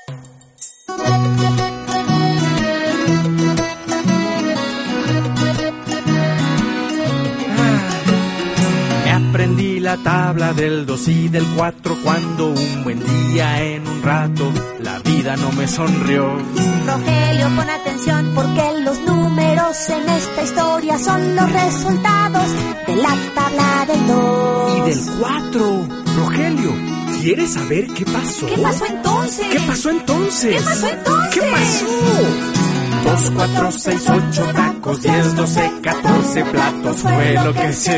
Aprendí la tabla del 2 y del 4 cuando un buen día en un rato la vida no me sonrió. Rogelio, pon atención porque los números en esta historia son los resultados de la tabla del 2 y del 4. Rogelio, ¿quieres saber qué pasó? ¿Qué pasó entonces? ¿Qué pasó entonces? ¿Qué pasó entonces? ¿Qué pasó? 2, 4, 6, 8 tacos, 10, 12, 14 platos fue lo que se